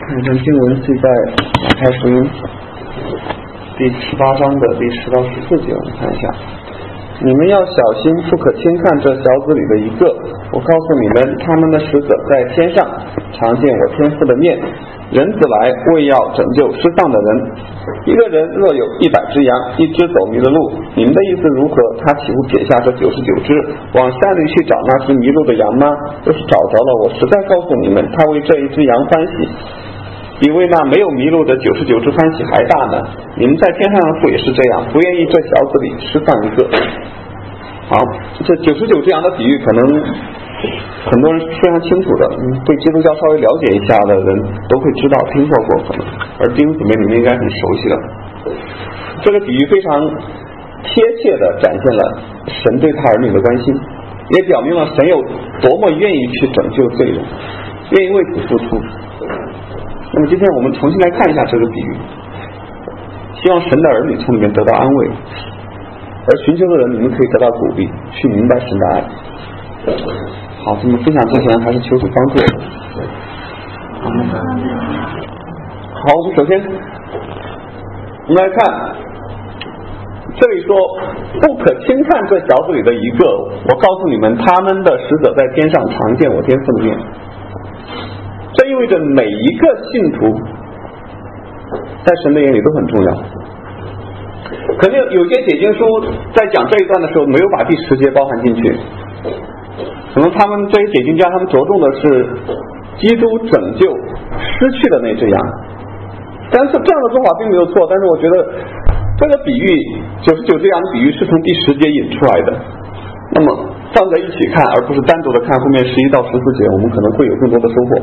看一段经文是在马太福音第18章的第10到14节，我们看一下。你们要小心，不可轻看这小子里的一个。我告诉你们，他们的使者在天上常见我天父的面。人子来，为要拯救失丧的人。一个人若有100只羊，一只走迷了路，你们的意思如何？他岂不撇下这99只，往山里去找那只迷路的羊吗？要是找着了，我实在告诉你们，他为这一只羊欢喜，比为那没有迷路的99只欢喜还大呢。你们在天上的父也是这样，不愿意这小子里失丧一个。好，这99只羊的比喻可能很多人非常清楚的，对基督教稍微了解一下的人都会知道听说过，可能而弟兄姊妹你们应该很熟悉了。这个比喻非常贴切的展现了神对他儿女的关心，也表明了神有多么愿意去拯救罪人，愿意为此付出。那么今天我们重新来看一下这个比喻，希望神的儿女从里面得到安慰，而寻求的人你们可以得到鼓励，去明白神的爱。好，这么分享之前还是求主帮助。好，我们首先我们来看这里说，不可轻看这小子里的一个。我告诉你们，他们的使者在天上常见我天父的面。这意味着每一个信徒在神的眼里都很重要。可能有些解经书在讲这一段的时候没有把第10节包含进去，可能他们这些解经家他们着重的是基督拯救失去的那只羊，但是这样的做法并没有错。但是我觉得这个比喻99只羊的比喻是从第10节引出来的，那么放在一起看，而不是单独的看后面11到14节，我们可能会有更多的收获。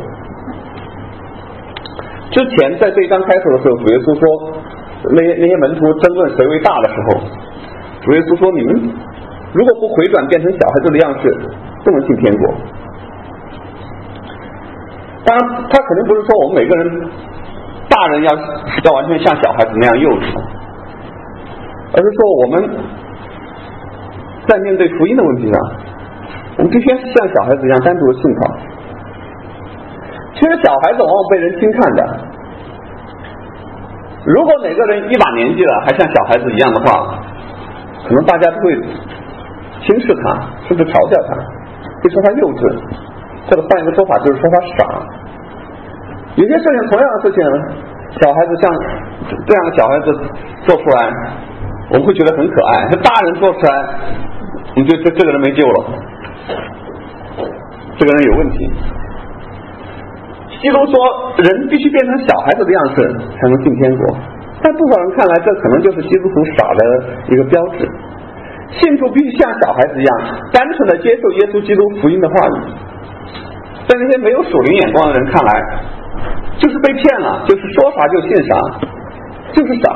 之前在这一章开始的时候，主耶稣说那些门徒争论谁为大的时候，主耶稣说，你们如果不回转变成小孩子的样式，不能进天国。当然他肯定不是说我们每个人大人要完全像小孩子那样幼稚，而是说我们在面对福音的问题上，我们必须像小孩子一样单独的信靠。其实小孩子往往被人轻看的，如果哪个人一把年纪了还像小孩子一样的话，可能大家都会轻视他，甚至嘲笑他，会说他幼稚，或者换一个说法就是说他傻。有些事情，同样的事情，小孩子像这样的小孩子做出来，我们会觉得很可爱，大人做出来我们觉得这个人没救了，这个人有问题。基督说人必须变成小孩子的样式才能进天国，但不少人看来这可能就是基督徒傻的一个标志。信徒必须像小孩子一样单纯的接受耶稣基督福音的话语，在那些没有属灵眼光的人看来就是被骗了，就是说啥就信啥，就是傻。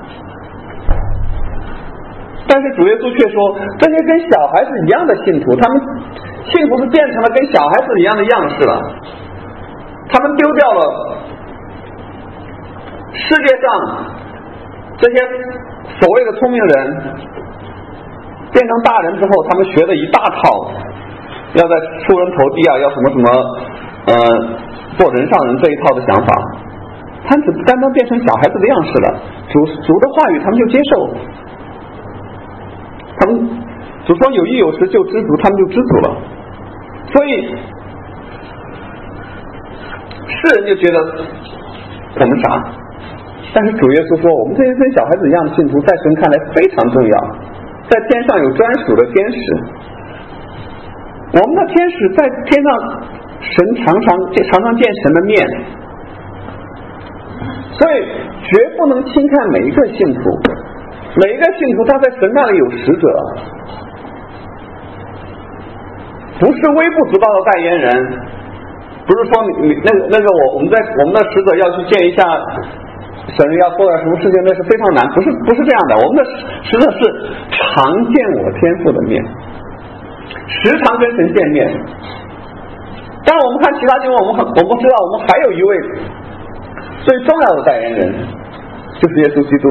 但是主耶稣却说，这些跟小孩子一样的信徒，他们信徒是变成了跟小孩子一样的样式了，他们丢掉了世界上这些所谓的聪明人，变成大人之后他们学的一大套，要在出人头地啊，要什么什么做人上人这一套的想法，他们只单单变成小孩子的样式了。主的话语他们就接受，他们主说有一有十就知足，他们就知足了。所以世人就觉得我们傻，但是主耶稣说，我们这些跟小孩子一样的信徒在神看来非常重要，在天上有专属的天使，我们的天使在天上，神常常见神的面，所以绝不能轻看每一个信徒，每一个信徒他在神那里有使者，不是微不足道的代言人，不是说我们的使者要去见一下神，要做点什么事情，那是非常难，不是这样的。我们的使者是常见我天父的面，时常跟神见面。当然我们看其他经文，我们知道我们还有一位最重要的代言人，就是耶稣基督，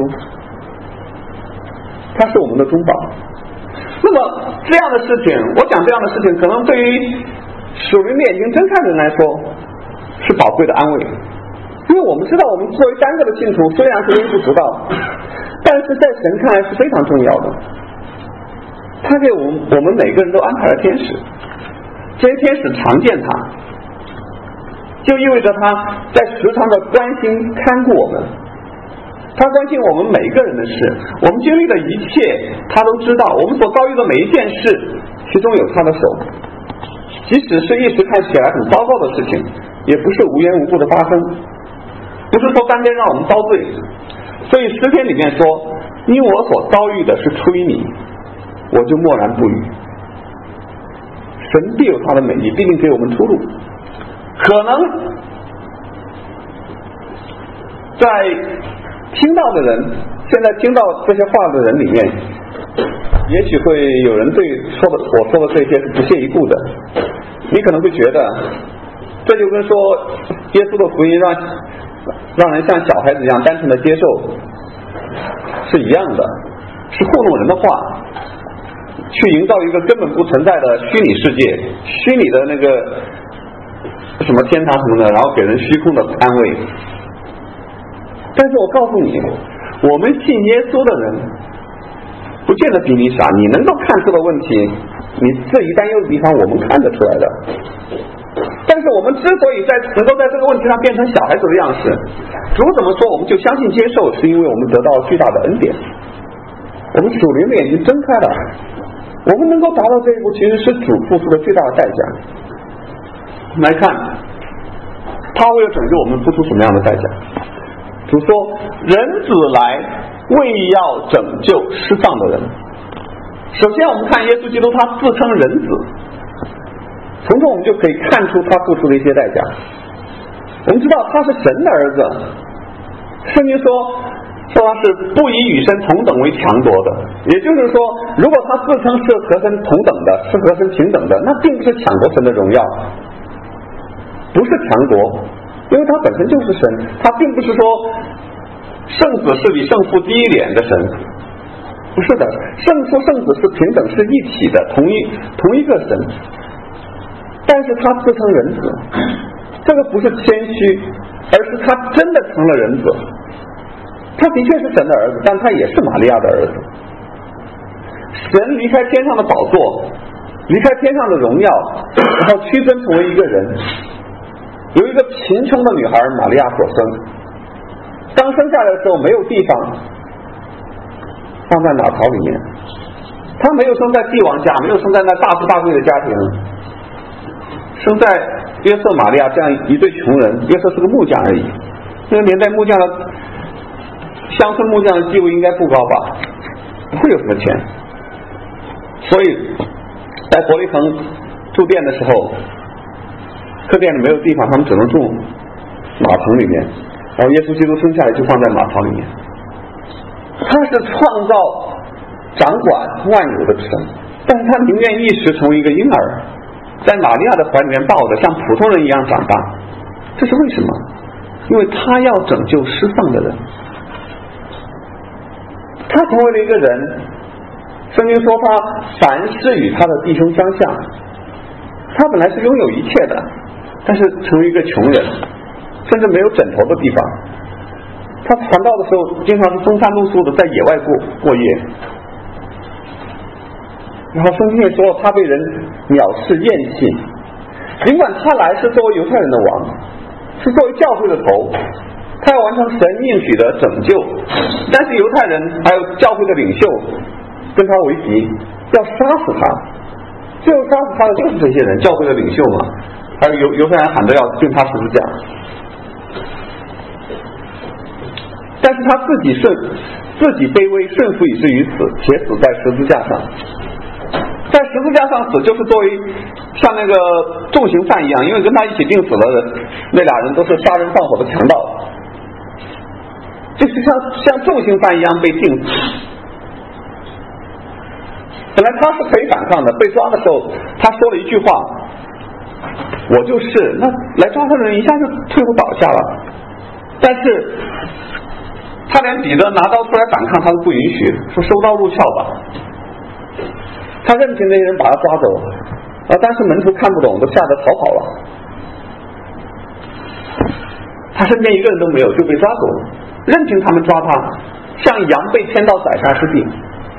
他是我们的中保。那么这样的事情，我讲这样的事情，可能对于属灵的眼睛睁开的人来说是宝贵的安慰， 我们知道我们作为单个的信徒虽然是微不足道，但是在神看来是非常重要的。他给我们每个人都安排了天使，这些天使常见他，就意味着他在时常的关心看顾我们，他关心我们每一个人的事，我们经历的一切他都知道，我们所遭遇的每一件事其中有他的手，即使是一时看起来很糟糕的事情，也不是无缘无故的发生，不是说单单让我们遭罪。所以诗篇里面说，因我所遭遇的是出于你，我就默然不语。神必有他的美意，必定给我们出路。可能在听到的人，现在听到这些话的人里面，也许会有人对我说的这些是不屑一顾的。你可能会觉得这就跟说耶稣的福音让人像小孩子一样单纯的接受是一样的，是糊弄人的话，去营造一个根本不存在的虚拟世界，虚拟的那个什么天堂什么的，然后给人虚空的安慰。但是我告诉你，我们信耶稣的人不见得比你傻，你能够看出的问题，你自己担忧的地方我们看得出来的。但是我们之所以能够在这个问题上变成小孩子的样式，主怎么说我们就相信接受，是因为我们得到巨大的恩典，我们属灵的眼睛睁开了，我们能够达到这一步，其实是主付出的巨大的代价。来看他为了拯救我们付出什么样的代价。主说人子来为要拯救失丧的人。首先我们看耶稣基督，他自称人子，从中我们就可以看出他付出的一些代价。我们知道他是神的儿子，圣经说他是不以与神同等为强夺的，也就是说如果他自称是和神同等的，是和神平等的，那并不是抢夺神的荣耀，不是强夺，因为他本身就是神，他并不是说圣子是比圣父低一点的神，不是的，圣父圣子是平等，是一体的，同一个神。但是他自称人子，这个不是谦虚，而是他真的成了人子。他的确是神的儿子，但他也是玛利亚的儿子。神离开天上的宝座，离开天上的荣耀，然后屈尊成为一个人，由一个贫穷的女孩玛利亚所生。当生下来的时候没有地方放在马槽里面，他没有生在帝王家，没有生在那大富大贵的家庭，生在约瑟玛利亚这样一对穷人。约瑟是个木匠而已，那个年代木匠的乡村木匠的地位应该不高吧，不会有什么钱。所以在伯利恒住店的时候，客店里没有地方，他们只能住马棚里面，然后耶稣基督生下来就放在马槽里面。他是创造掌管万有的神，但是他宁愿一时成为一个婴儿，在玛利亚的怀里面抱着，像普通人一样长大。这是为什么？因为他要拯救失丧的人。他成为了一个人，圣经说他凡事与他的弟兄相像，他本来是拥有一切的，但是成为一个穷人，甚至没有枕头的地方。他传道的时候经常是风餐露宿的在野外过夜，然后圣经也说他被人藐视厌弃。尽管他来是作为犹太人的王，是作为教会的头，他要完成神应许的拯救，但是犹太人还有教会的领袖跟他为敌，要杀死他。最后杀死他的就是这些人，教会的领袖嘛，还有犹太人喊着要钉他十字架。但是他自己卑微顺服以至于死，且死在十字架上。在十字架上死就是作为像那个重刑犯一样，因为跟他一起钉死了的那俩人都是杀人放火的强盗，就是像重刑犯一样被钉死。本来他是可以反抗的，被抓的时候他说了一句话，我就是，那来抓他的人一下就退步倒下了。但是他连彼得拿刀出来反抗他都不允许，说收刀入鞘吧。他任凭那些人把他抓走，但是门徒看不懂，都吓得逃跑了。 他身边一个人都没有就被抓走了，任凭他们抓他，像羊被牵到宰杀之地。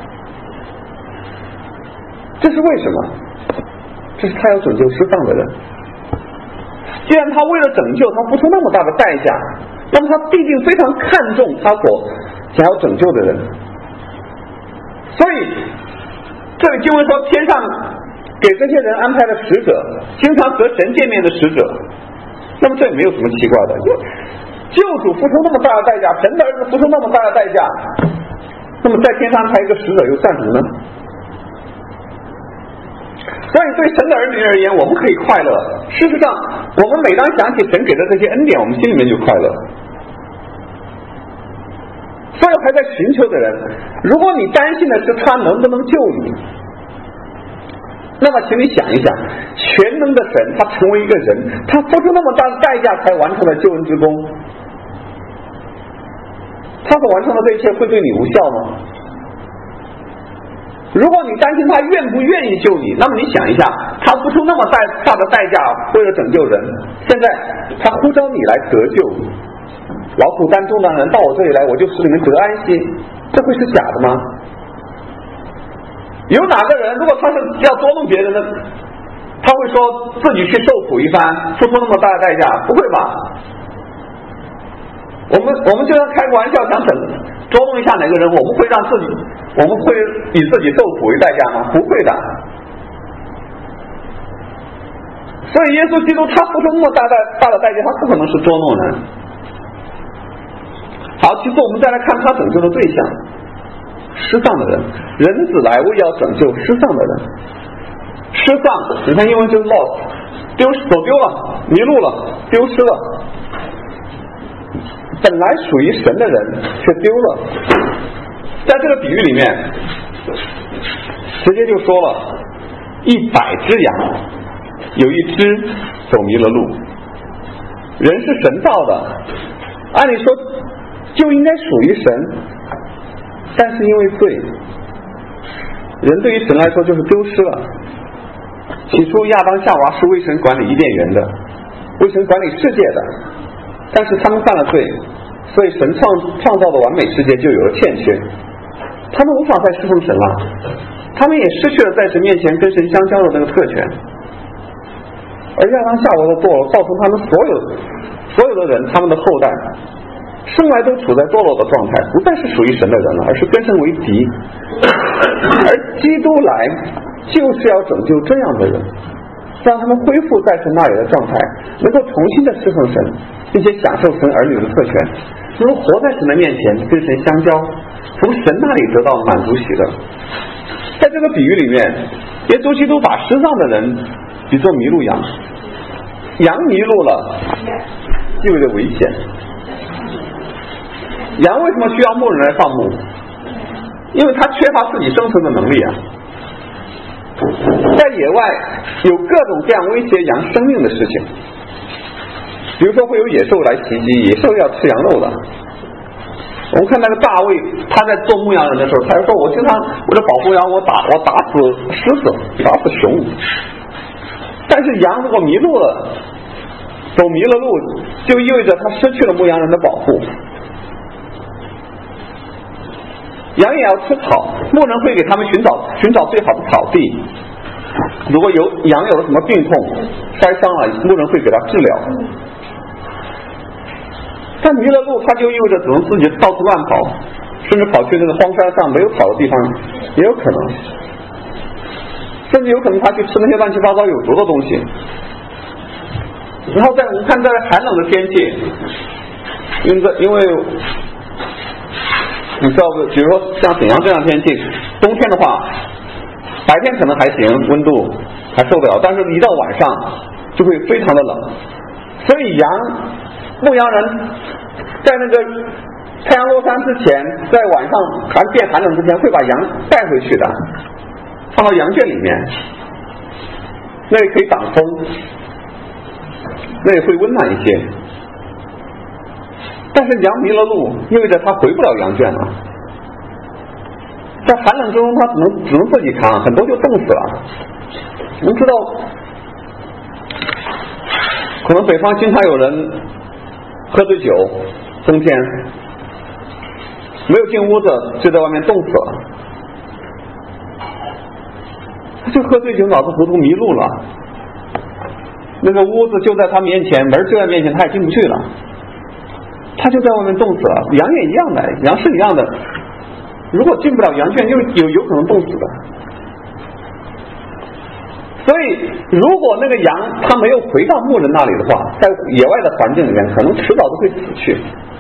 这是为什么？这是他要拯救失丧的人。既然他为了拯救他付出那么大的代价，那么他必定非常看重他所想要拯救的人。所以这里经文说，天上给这些人安排了使者，经常和神见面的使者。那么这也没有什么奇怪的，救主付出那么大的代价，神的儿子付出那么大的代价，那么在天上安排一个使者又算什么呢？所以对神的儿女而言，我们可以快乐。事实上，我们每当想起神给的这些恩典，我们心里面就快乐。所有还在寻求的人，如果你担心的是他能不能救你，那么请你想一想，全能的神他成为一个人，他付出那么大的代价才完成了救恩之功，他所完成的这一切会对你无效吗？如果你担心他愿不愿意救你，那么你想一下，他付出那么大的代价为了拯救人，现在他呼召你来得救，劳苦担重担的人到我这里来，我就使你们得安息，这会是假的吗？有哪个人如果他是要捉弄别人的，他会说自己去受苦一番，付出那么大的代价？不会吧？我们就算开个玩笑，想捉弄一下哪个人，我们会以自己受苦为代价吗？不会的。所以耶稣基督他付出那么大的代价，他不可能是捉弄人。好，其次我们再来看他拯救的对象，失丧的人。人子来为要拯救失丧的人。失丧，你看英文就是 lost， 走丢了，迷路了，丢失了。本来属于神的人却丢了。在这个比喻里面直接就说了，100只羊有一只走迷了路。人是神造的，按理说就应该属于神，但是因为罪，人对于神来说就是丢失了。起初亚当夏娃是为神管理伊甸园的，为神管理世界的，但是他们犯了罪，所以神创造的完美世界就有了欠缺，他们无法再侍奉神了，他们也失去了在神面前跟神相交的那个特权。而亚当夏娃的堕落造成他们所有的人，他们的后代生来都处在堕落的状态，不再是属于神的人了，而是跟神为敌。而基督来就是要拯救这样的人，让他们恢复在神那里的状态，能够重新的侍奉神，并且享受神儿女的特权，能够活在神的面前跟神相交，从神那里得到满足喜乐。在这个比喻里面，耶稣基督把失丧的人比作迷路羊，羊迷路了意味着危险。羊为什么需要牧人来放牧？因为它缺乏自己生存的能力啊。在野外有各种各样威胁羊生命的事情，比如说会有野兽来袭击，野兽要吃羊肉的。我们看那个大卫，他在做牧羊人的时候，他就说我经常为了保护羊，我打死狮子，打死熊。但是羊如果迷路了，走迷了路，就意味着他失去了牧羊人的保护。羊也要吃草，牧人会给他们寻找最好的草地。如果羊有了什么病痛，摔伤了，牧人会给他治疗。但迷了路，他就意味着只能自己到处乱跑，甚至跑去那个荒山上没有草的地方也有可能，甚至有可能他去吃那些乱七八糟有毒的东西。然后我们看在寒冷的天气，因为你知道，比如说像沈阳这样天气，冬天的话，白天可能还行，温度还受得了，但是一到晚上就会非常的冷。所以牧羊人在那个太阳落山之前，在晚上还变寒冷之前，会把羊带回去的，放到羊圈里面，那里可以挡风，那里会温暖一些。但是羊迷了路，意味着他回不了羊圈了。在寒冷之中，他只能自己扛，很多就冻死了。我们知道，可能北方经常有人喝喝醉酒，冬天没有进屋子，就在外面冻死了。他就喝醉酒，脑子糊涂迷路了。那个屋子就在他面前，门就在面前，他也进不去了。他就在外面冻死了。羊也一样的，羊是一样的。如果进不了羊圈，就有可能冻死的。所以，如果那个羊它没有回到牧人那里的话，在野外的环境里面，可能迟早都会死去。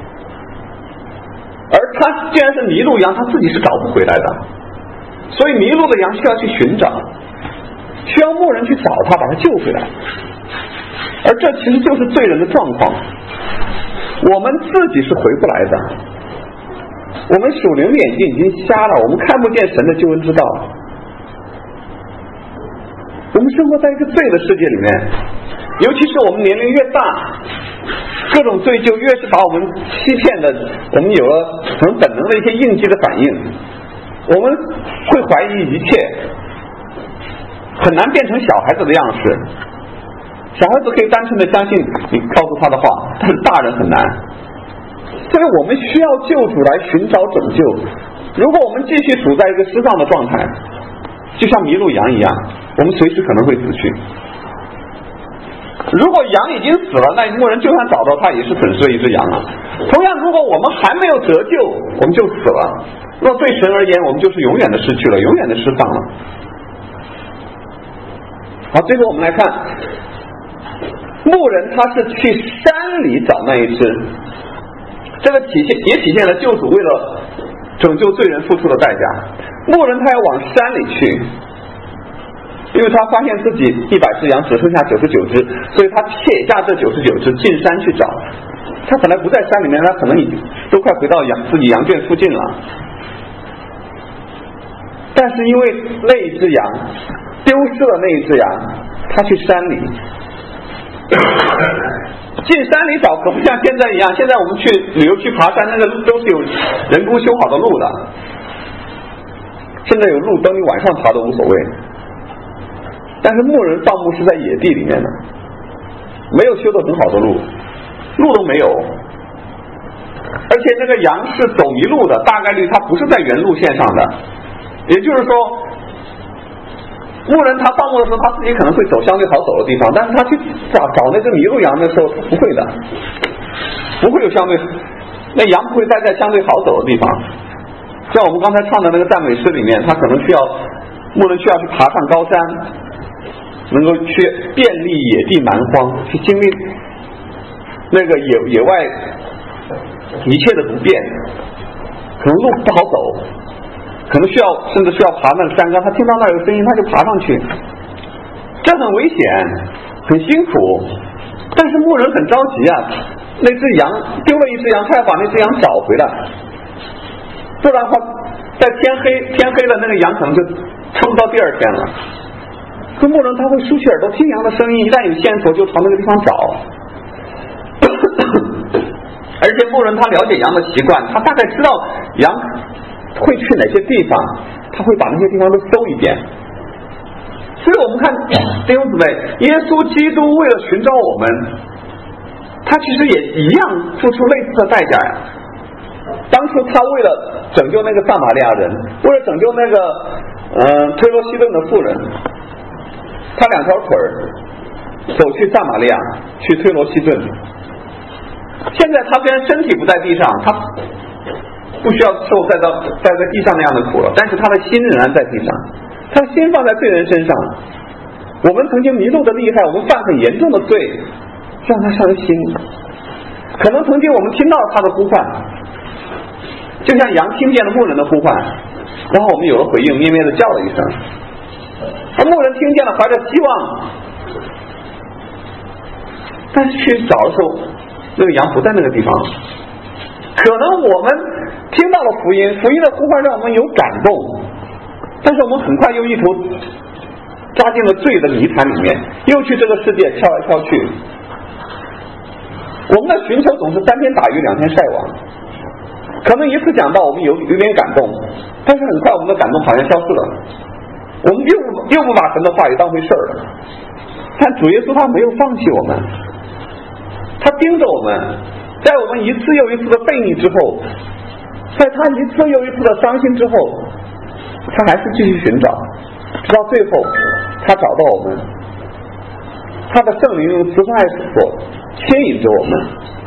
而它既然是迷路羊，它自己是找不回来的。所以迷路的羊需要去寻找，需要牧人去找它，把它救回来。而这其实就是罪人的状况，我们自己是回不来的，我们属灵的眼睛已经瞎了，我们看不见神的救恩之道。我们生活在一个罪的世界里面，尤其是我们年龄越大，各种罪就越是把我们欺骗的，我们有了很本能的一些应激的反应，我们会怀疑一切，很难变成小孩子的样式。小孩子可以单纯的相信你告诉他的话，但是大人很难。所以我们需要救主来寻找拯救。如果我们继续处在一个失丧的状态，就像迷路羊一样，我们随时可能会死去。如果羊已经死了，那牧人就算找到他也是损失了一只羊了。同样，如果我们还没有得救，我们就死了。若对神而言，我们就是永远的失去了，永远的失丧了。好，最后我们来看牧人，他是去山里找那一只，这个也体现了救主为了拯救罪人付出的代价。牧人他要往山里去，因为他发现自己100只羊只剩下99只，所以他撇下这99只进山去找。他本来不在山里面，他可能已经都快回到自己羊圈附近了，但是因为那一只羊丢失了，那一只羊他去山里，进山里找可不像现在一样，现在我们去旅游去爬山，那个都是有人工修好的路的，现在有路灯，你晚上爬都无所谓。但是牧人放牧是在野地里面的，没有修得很好的路，路都没有，而且那个羊是走迷路的，大概率它不是在原路线上的。也就是说，牧人他放牧的时候，他自己可能会走相对好走的地方，但是他去找那只迷路羊的时候，他不会的，不会有相对，那羊不会待在相对好走的地方。像我们刚才唱的那个赞美诗里面，他可能牧人需要去爬上高山，能够去遍历野地蛮荒，去经历那个野外一切的不便，可能路不好走，可能甚至需要爬那个山岗，他听到那有声音他就爬上去，这很危险很辛苦。但是牧人很着急啊，那只羊丢了一只羊，他要把那只羊找回来，不然的话在天黑了，那个羊可能就撑不到第二天了。可牧人他会竖起耳朵听羊的声音，一旦有线索就朝那个地方找。而且牧人他了解羊的习惯，他大概知道羊会去哪些地方，他会把那些地方都搜一遍。所以我们看弟兄姊妹，耶稣基督为了寻找我们，他其实也一样付出类似的代价呀。当初他为了拯救那个撒玛利亚人，为了拯救那个推罗西顿的妇人，他2条腿走去撒玛利亚，去推罗西顿。现在他虽然身体不在地上，他不需要受在地上那样的苦了，但是他的心仍然在地上，他的心放在罪人身上。我们曾经迷路的厉害，我们犯很严重的罪，让他伤心。可能曾经我们听到了他的呼唤，就像羊听见了牧人的呼唤，然后我们有了回应，咩咩的叫了一声，而牧人听见了，怀着希望，但是去找的时候，那个羊不在那个地方。可能我们听到了福音的呼唤让我们有感动，但是我们很快又一头扎进了罪的泥潭里面，又去这个世界跳来跳去。我们的寻求总是3天打鱼2天晒网，可能一次讲到我们有点感动，但是很快我们的感动好像消失了，我们又不把神的话语当回事了。但主耶稣他没有放弃我们，他盯着我们， 在我们一次又一次的背逆之后，在他一次又一次的伤心之后，他还是继续寻找，直到最后他找到我们，他的圣灵用慈爱所牵引着我们，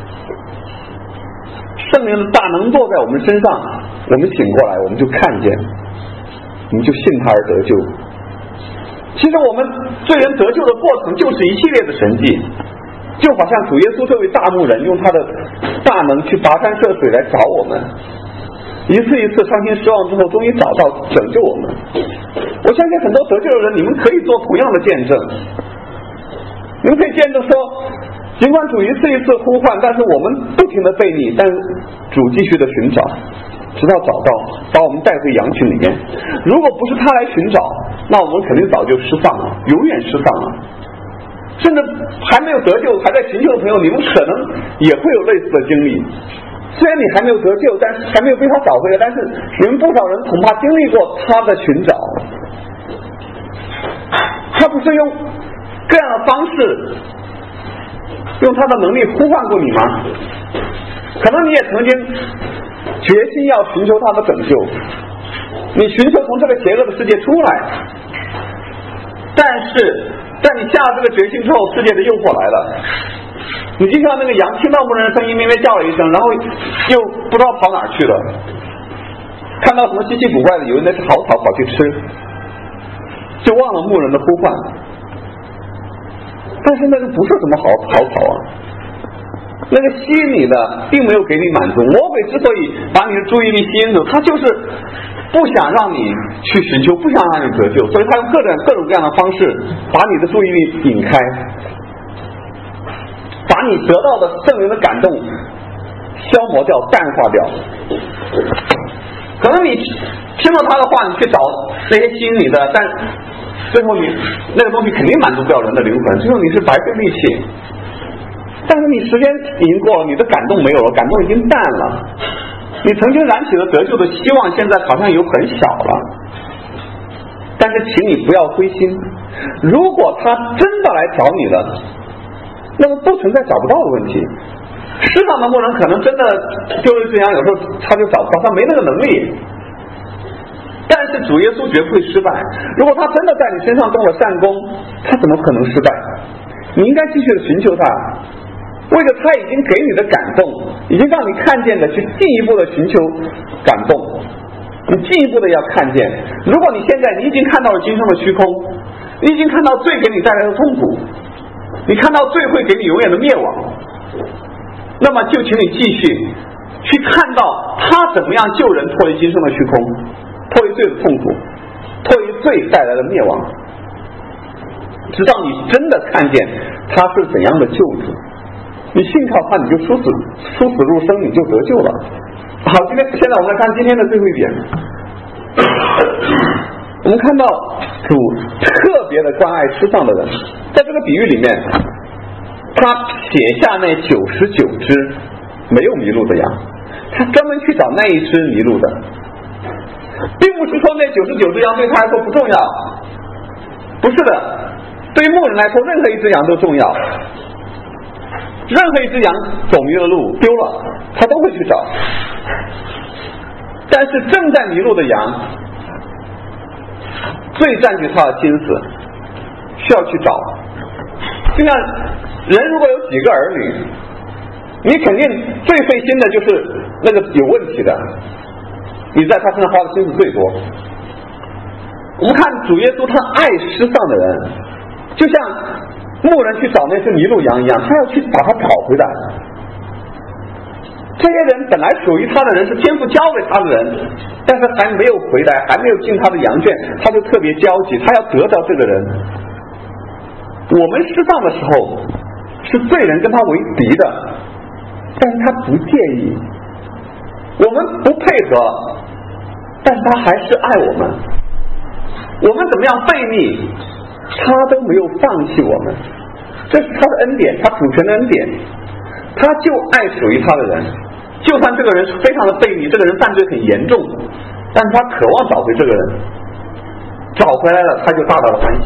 圣灵的大能落在我们身上，我们醒过来，我们就看见，我们就信他而得救。其实我们罪人得救的过程就是一系列的神迹，就好像主耶稣这位大牧人用他的大能去跋山涉水来找我们，一次一次伤心失望之后，终于找到拯救我们。我相信很多得救的人，你们可以做同样的见证，你们可以见证说，尽管主一次一次呼唤，但是我们不停的背逆，但主继续的寻找，直到找到，把我们带回羊群里面。如果不是他来寻找，那我们肯定早就失丧了，永远失丧了。甚至还没有得救还在寻求的朋友，你们可能也会有类似的经历。虽然你还没有得救，但是还没有被他找回来，但是你们不少人恐怕经历过他的寻找。他不是用各样的方式，用他的能力呼唤过你吗？可能你也曾经决心要寻求他的拯救，你寻求从这个邪恶的世界出来，但是在你下了这个决心之后，世界的诱惑来了，你就像那个羊听到牧人的声音，咩咩叫了一声，然后又不知道跑哪去了，看到什么稀奇古怪的，以为那是好草跑去吃，就忘了牧人的呼唤。但是那个不是什么好草啊，那个吸引你的并没有给你满足。魔鬼之所以把你的注意力吸引走，他就是不想让你去寻求，不想让你得救，所以他用各种各样的方式把你的注意力引开，把你得到的圣灵的感动消磨掉、淡化掉。可能你听了他的话，你去找那些吸引你的，但最后你那个东西肯定满足不了人的灵魂，最后你是白费力气。但是你时间已经过了，你的感动没有了，感动已经淡了，你曾经燃起了得救的希望，现在好像有很小了。但是请你不要灰心，如果他真的来找你了，那么不存在找不到的问题。世上的牧人可能真的丢了一只羊，有时候他就找不到，他没那个能力。但是主耶稣绝不会失败，如果他真的在你身上动了善功，他怎么可能失败？你应该继续的寻求他，为了他已经给你的感动，已经让你看见的，去进一步的寻求感动，你进一步的要看见。如果你现在你已经看到了今生的虚空，你已经看到罪给你带来的痛苦，你看到罪会给你永远的灭亡，那么就请你继续去看到他怎么样救人脱离今生的虚空，脱离罪的痛苦，脱离罪带来的灭亡，直到你真的看见他是怎样的救主，你信靠他，你就出死入生，你就得救了。好，现在我们来看今天的最后一点，我们看到主特别的关爱失丧的人，在这个比喻里面，他写下那99只没有迷路的羊，他专门去找那一只迷路的，并不是说那99只羊对他来说不重要，不是的，对于牧人来说，任何一只羊都重要。任何一只羊走迷了路丢了，他都会去找。但是正在迷路的羊，最占据他的心思，需要去找。就像人如果有几个儿女，你肯定最费心的就是那个有问题的，你在他身上花的心思最多。我们看主耶稣，他爱失丧的人，就像牧人去找那只迷路羊一样，他要去把它找回来。这些人本来属于他的人，是天父交给他的人，但是还没有回来，还没有进他的羊圈，他就特别焦急，他要得到这个人。我们失丧的时候，是罪人跟他为敌的，但是他不介意，我们不配合，但是他还是爱我们。我们怎么样悖逆，他都没有放弃我们，这是他的恩典，他主权的恩典，他就爱属于他的人。就算这个人是非常的悖逆，这个人犯罪很严重，但是他渴望找回这个人，找回来了，他就大大的欢喜。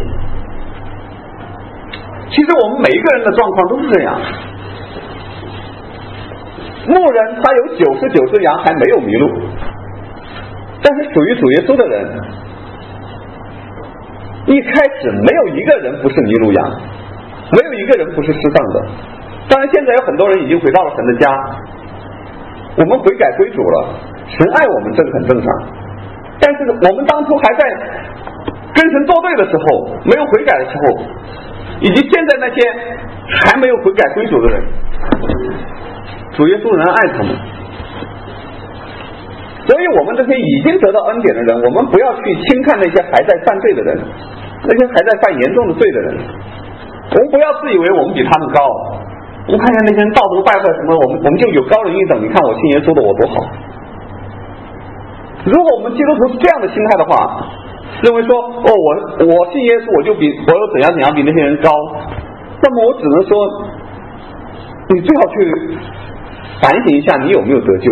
其实我们每一个人的状况都是这样， 牧人他有99只羊还没有迷路，但是属于主耶稣的人，一开始没有一个人不是迷路羊，没有一个人不是失丧的。当然现在有很多人已经回到了神的家，我们悔改归主了，神爱我们，这个很正常。但是我们当初还在跟神作对的时候，没有悔改的时候，以及现在那些还没有悔改归主的人，主耶稣仍然爱他们。所以我们这些已经得到恩典的人，我们不要去轻看那些还在犯罪的人，那些还在犯严重的罪的人。我们不要自以为我们比他们高，我们看见那些人道德败坏什么，我们就有高人一等，你看我信耶稣的我多好。如果我们基督徒是这样的心态的话，认为说我信耶稣，我又怎样比那些人高，那么我只能说你最好去反省一下你有没有得救。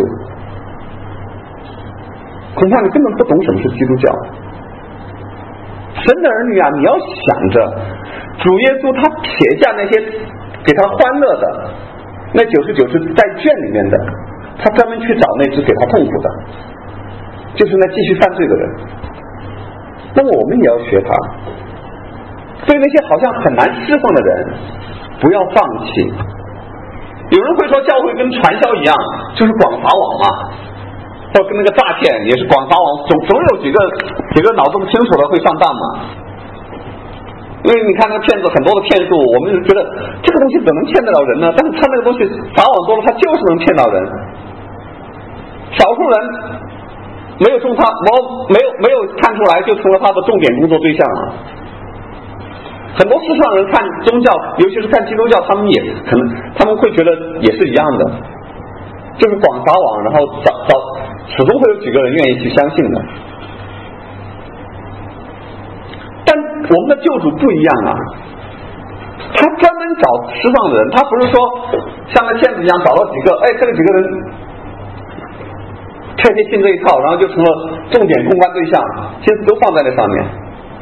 恐怕你根本不懂什么是基督教。神的儿女啊，你要想着主耶稣他撇下那些给他欢乐的那99只在圈里面的，他专门去找那只给他痛苦的，就是那继续犯罪的人。那么我们也要学他，对那些好像很难释放的人不要放弃。有人会说教会跟传销一样，就是广撒网嘛，或跟那个诈骗也是广撒网，总有几个脑子不清楚的会上当嘛。因为你看那个骗子很多的骗术，我们就觉得这个东西怎么能骗得了人呢？但是他那个东西撒网多了，他就是能骗到人。少数人没有看出来，就成了他的重点工作对象了。很多世上人看宗教，尤其是看基督教，他们会觉得也是一样的，就是广撒网，然后始终会有几个人愿意去相信的。但我们的救主不一样啊，他专门找失丧的人，他不是说像那骗子一样找到几个，这个几个人天天信这一套，然后就成了重点公关对象，心思都放在那上面。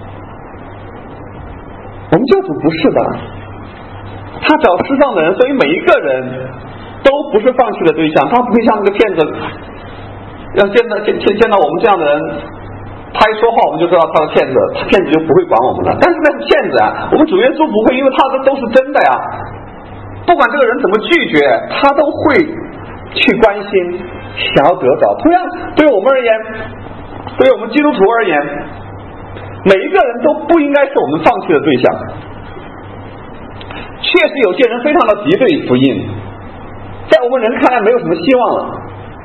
我们救主不是的，他找失丧的人，所以每一个人都不是放弃的对象。他不会像那个骗子，要见到我们这样的人，他一说话我们就知道他是骗子，骗子就不会管我们了。但是那是骗子啊，我们主耶稣不会，因为他的都是真的呀。不管这个人怎么拒绝，他都会去关心，想要得着。同样对我们而言，对我们基督徒而言，每一个人都不应该是我们放弃的对象。确实有些人非常的敌对福音，在我们人看来没有什么希望了。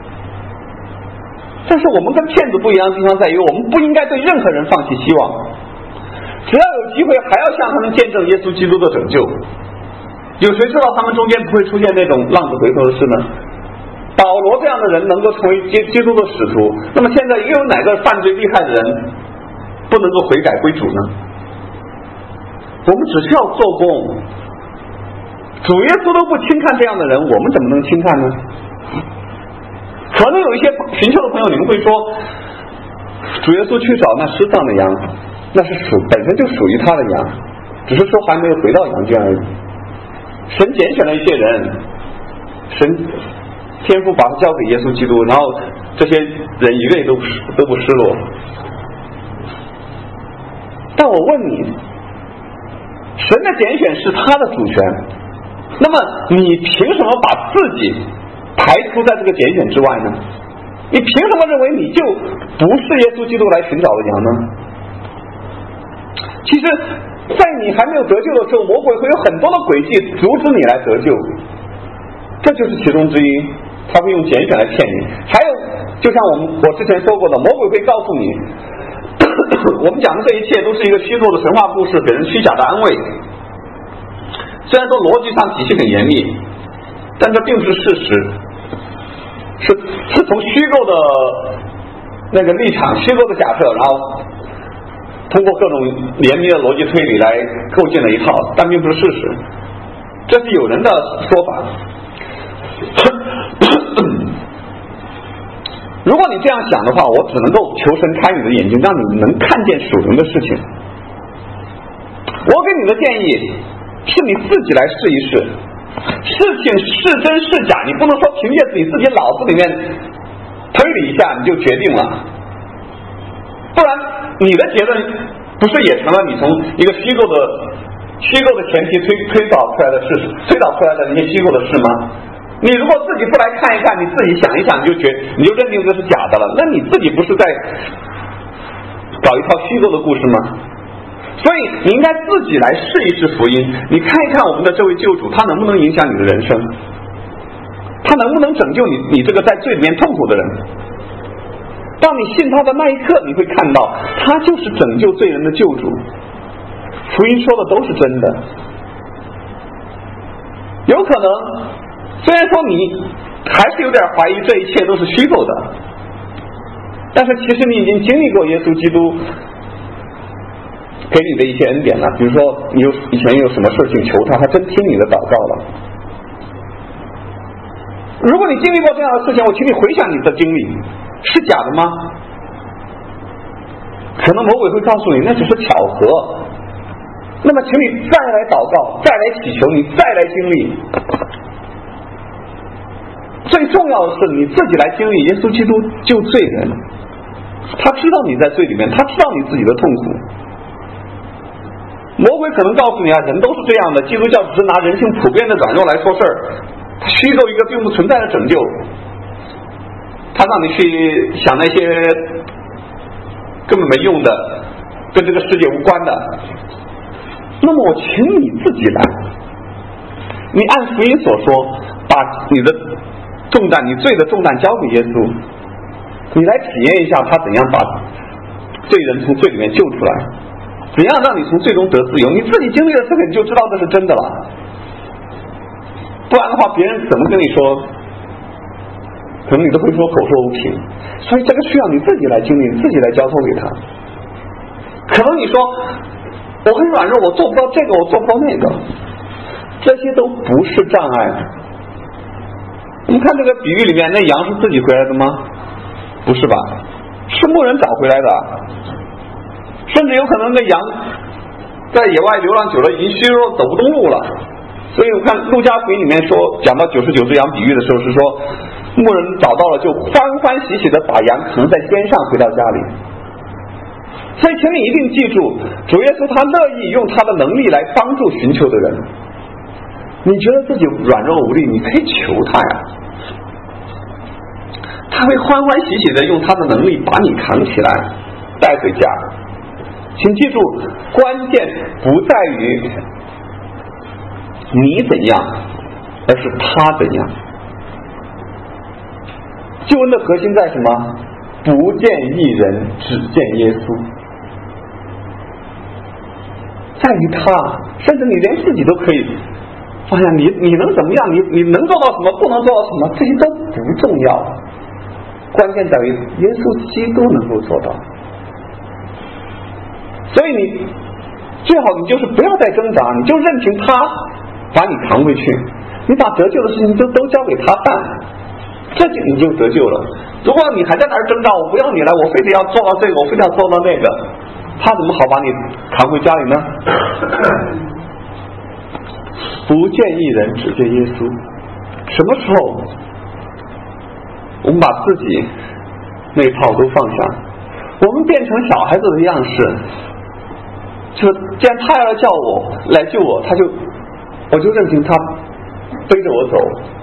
但是我们跟骗子不一样的地方在于，我们不应该对任何人放弃希望，只要有机会还要向他们见证耶稣基督的拯救。有谁知道他们中间不会出现那种浪子回头的事呢？保罗这样的人能够成为基督的使徒，那么现在又有哪个犯罪厉害的人不能够悔改归主呢？我们只需要做工，主耶稣都不轻看这样的人，我们怎么能轻看呢？可能有一些寻求的朋友，你们会说，主耶稣去找那失丧的羊，那是本身就属于他的羊，只是说还没有回到羊圈而已。神拣选了一些人，神天父把他交给耶稣基督，然后这些人一个也都不失落。但我问你，神的拣选是他的主权，那么你凭什么把自己排除在这个拣选之外呢？你凭什么认为你就不是耶稣基督来寻找的羊呢？其实在你还没有得救的时候，魔鬼会有很多的诡计阻止你来得救，这就是其中之一。他会用拣选来骗你。还有就像我之前说过的，魔鬼会告诉你我们讲的这一切都是一个虚构的神话故事，给人虚假的安慰。虽然说逻辑上体系很严密，但这并不是事实，是从虚构的那个立场、虚构的假设，然后通过各种严密的逻辑推理来构建了一套，但并不是事实，这是有人的说法。如果你这样想的话，我只能够求神开你的眼睛，让你能看见属灵的事情。我给你的建议是你自己来试一试， 事情是真是假，你不能说凭借你自己脑子里面推理一下你就决定了，不然你的结论不是也成了你从一个虚构的前提推导出来的事，推导出来的那些虚构的事吗？你如果自己不来看一看，你自己想一想，你就认定这是假的了，那你自己不是在搞一套虚构的故事吗？所以你应该自己来试一试福音，你看一看我们的这位救主，他能不能影响你的人生，他能不能拯救你这个在罪里面痛苦的人。当你信他的那一刻，你会看到他就是拯救罪人的救主，福音说的都是真的。有可能虽然说你还是有点怀疑这一切都是虚构的，但是其实你已经经历过耶稣基督给你的一些恩典了，比如说你以前有什么事情求他真听你的祷告了。如果你经历过这样的事情，我请你回想你的经历，是假的吗？可能魔鬼会告诉你那只是巧合，那么请你再来祷告，再来祈求，你再来经历。最重要的是你自己来经历耶稣基督救罪人，他知道你在罪里面，他知道你自己的痛苦。魔鬼可能告诉你啊，人都是这样的，基督教只是拿人性普遍的软弱来说事儿，他虚构一个并不存在的拯救，他让你去想那些根本没用的，跟这个世界无关的。那么我请你自己来，你按福音所说，把你的重担，你罪的重担交给耶稣，你来体验一下他怎样把罪人从罪里面救出来，怎样让你从罪中得自由。你自己经历了这个，你就知道这是真的了，不然的话别人怎么跟你说，可能你都会说口说无凭。所以这个需要你自己来经历，自己来交托给他。可能你说我很软弱，我做不到这个，我做不到那个，这些都不是障碍。你看这个比喻里面，那羊是自己回来的吗？不是吧，是牧人找回来的，甚至有可能那羊在野外流浪久了，已经虚弱走不动路了。所以我看路加福音里面说，讲到99只羊比喻的时候，是说牧人找到了，就欢欢喜喜的把羊扛在肩上回到家里。所以请你一定记住，主耶稣他乐意用他的能力来帮助寻求的人。你觉得自己软弱无力，你可以求他呀，他会欢欢喜喜的用他的能力把你扛起来带回家。请记住，关键不在于你怎样，而是他怎样。救恩的核心在什么？不见一人，只见耶稣。在于他，甚至你连自己都可以放下，你能怎么样？你能做到什么？不能做到什么？这些都不重要，关键在于耶稣基督能够做到。所以你最好你就是不要再挣扎，你就任凭他把你扛回去，你把得救的事情都交给他办，这就你就得救了。如果你还在那儿挣扎，我不要你来，我非得要做到这个，我非得要做到那个，他怎么好把你扛回家里呢？不见一人，只见耶稣。什么时候我们把自己那一套都放下，我们变成小孩子的样式，就既然他要叫我来救我，我就任凭他背着我走，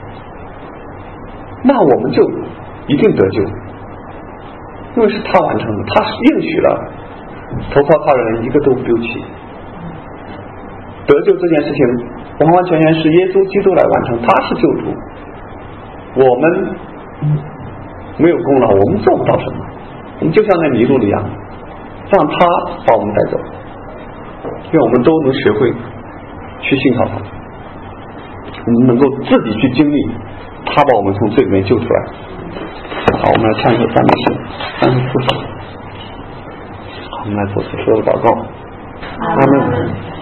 那我们就一定得救，因为是他完成的，他应许了投靠他的人一个都不丢弃。得救这件事情完完全全是耶稣基督来完成，他是救主，我们没有功劳，我们做不到什么，我们就像那迷路一样，让他把我们带走，愿我们都能学会去信靠他，我们能够自己去经历他把我们从罪里面救出来。好，我们来唱一首赞美诗34首。好，我们来做此时的祷告。阿门。